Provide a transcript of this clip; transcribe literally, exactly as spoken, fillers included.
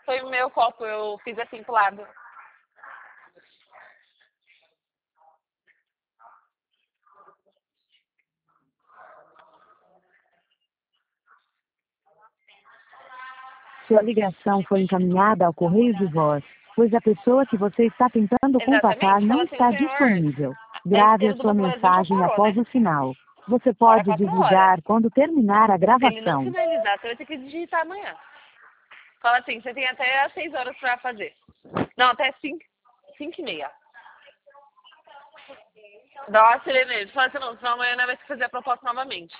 Foi o meu copo, eu fiz assim pro lado. Sua ligação foi encaminhada ao correio de voz, pois a pessoa que você está tentando contatar Exatamente. não Fala assim, está senhor, disponível. é, Grave a ele do sua Banco do Brasil já mensagem parou, após né? o sinal. Você Para pode quatro horas. desligar quando terminar a Se ele não gravação. finalizar, você vai ter que digitar amanhã. Fala assim, você tem até às seis horas pra fazer. Não, até cinco, cinco e meia. Dá uma sirene nele. Fala assim, não, senão amanhã nós vai ter que fazer a proposta novamente.